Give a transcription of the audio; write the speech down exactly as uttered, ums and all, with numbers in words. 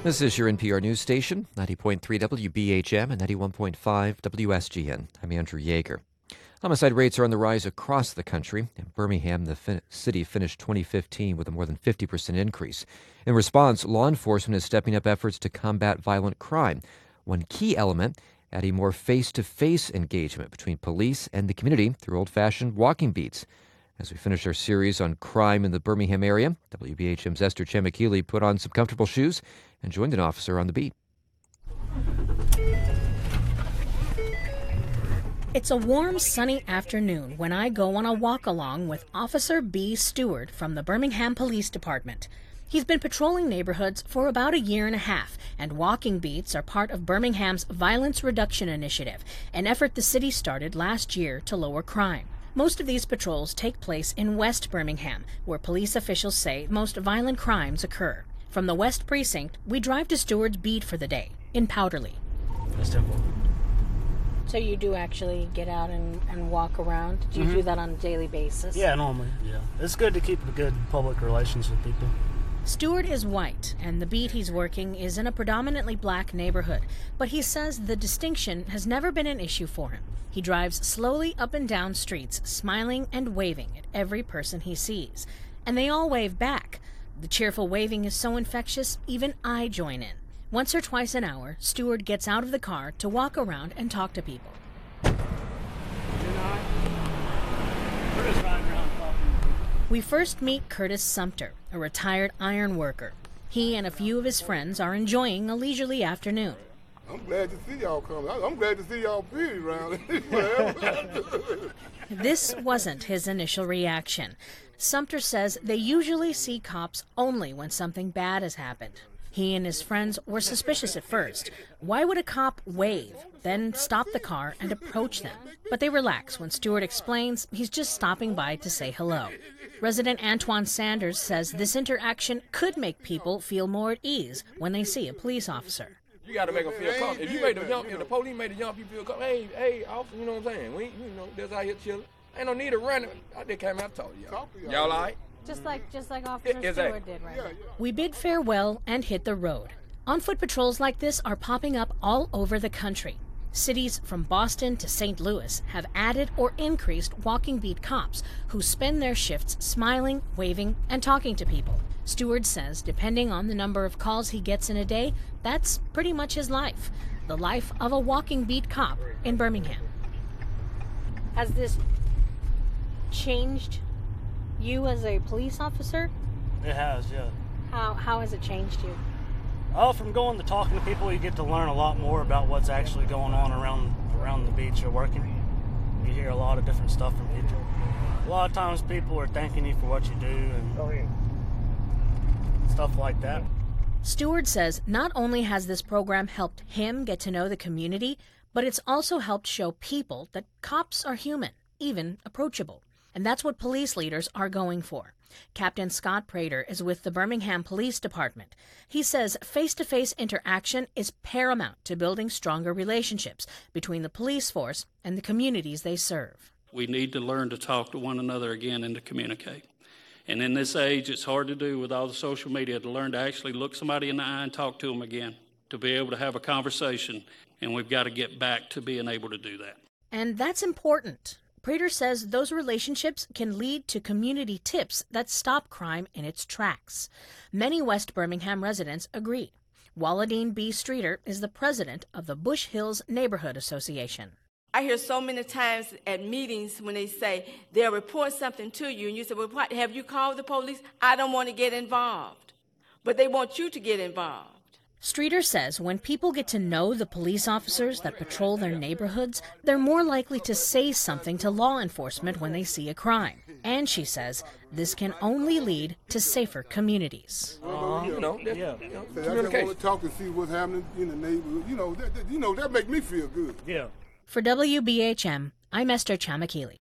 This is your N P R news station, ninety point three W B H M and ninety-one point five W S G N. I'm Andrew Yeager. Homicide rates are on the rise across the country. In Birmingham, the fin- city finished twenty fifteen with a more than fifty percent increase. In response, law enforcement is stepping up efforts to combat violent crime. One key element, adding more face-to-face engagement between police and the community through old-fashioned walking beats. As we finish our series on crime in the Birmingham area, W B H M's Esther Chamikili put on some comfortable shoes and joined an officer on the beat. It's a warm, sunny afternoon when I go on a walk-along with Officer B. Stewart from the Birmingham Police Department. He's been patrolling neighborhoods for about a year and a half, and walking beats are part of Birmingham's Violence Reduction Initiative, an effort the city started last year to lower crime. Most of these patrols take place in West Birmingham, where police officials say most violent crimes occur. From the West Precinct, we drive to Stewart's beat for the day, in Powderly. That's Temple. So you do actually get out and, and walk around? Do you Mm-hmm. do that on a daily basis? Yeah, normally, yeah. It's good to keep good public relations with people. Stewart is white, and the beat he's working is in a predominantly black neighborhood, but he says the distinction has never been an issue for him. He drives slowly up and down streets, smiling and waving at every person he sees. And they all wave back. The cheerful waving is so infectious, even I join in. Once or twice an hour, Stewart gets out of the car to walk around and talk to people. We first meet Curtis Sumter, a retired iron worker. He and a few of his friends are enjoying a leisurely afternoon. I'm glad to see y'all come. I'm glad to see y'all period around. This wasn't his initial reaction. Sumter says they usually see cops only when something bad has happened. He and his friends were suspicious at first. Why would a cop wave, then stop the car and approach them? But they relax when Stewart explains he's just stopping by to say hello. Resident Antoine Sanders says this interaction could make people feel more at ease when they see a police officer. You got to make them feel comfortable. If you made them jump, if the police made the jump, you feel comfortable. Hey, hey, officer, you know what I'm saying? We, you know, just out here chilling. Ain't no need to run. I just came out to talk to y'all. Y'all all right? Just like, just like Officer Exactly. Stewart did right now. We bid farewell and hit the road. On-foot patrols like this are popping up all over the country. Cities from Boston to Saint Louis have added or increased walking beat cops who spend their shifts smiling, waving, and talking to people. Stewart says depending on the number of calls he gets in a day, that's pretty much his life. The life of a walking beat cop in Birmingham. Has this changed you as a police officer? It has, yeah. How how has it changed you? Oh, from going to talking to people, you get to learn a lot more about what's actually going on around around the beach you're working. You hear a lot of different stuff from people. A lot of times people are thanking you for what you do and stuff like that. Stewart says not only has this program helped him get to know the community, but it's also helped show people that cops are human, even approachable. And that's what police leaders are going for. Captain Scott Prater is with the Birmingham Police Department. He says face-to-face interaction is paramount to building stronger relationships between the police force and the communities they serve. We need to learn to talk to one another again and to communicate. And in this age, it's hard to do with all the social media, to learn to actually look somebody in the eye and talk to them again, to be able to have a conversation. And we've got to get back to being able to do that. And that's important. Prater says those relationships can lead to community tips that stop crime in its tracks. Many West Birmingham residents agree. Walladine B. Streeter is the president of the Bush Hills Neighborhood Association. I hear so many times at meetings when they say they'll report something to you, and you say, well, what, have you called the police? I don't want to get involved. But they want you to get involved. Streeter says when people get to know the police officers that patrol their neighborhoods, they're more likely to say something to law enforcement when they see a crime. And she says this can only lead to safer communities. Uh, you know, that, Yeah. you know, I just communication. want to talk and see what's happening in the neighborhood. You know, that, that, you know, that make me feel good. Yeah. For W B H M, I'm Esther Chamikili.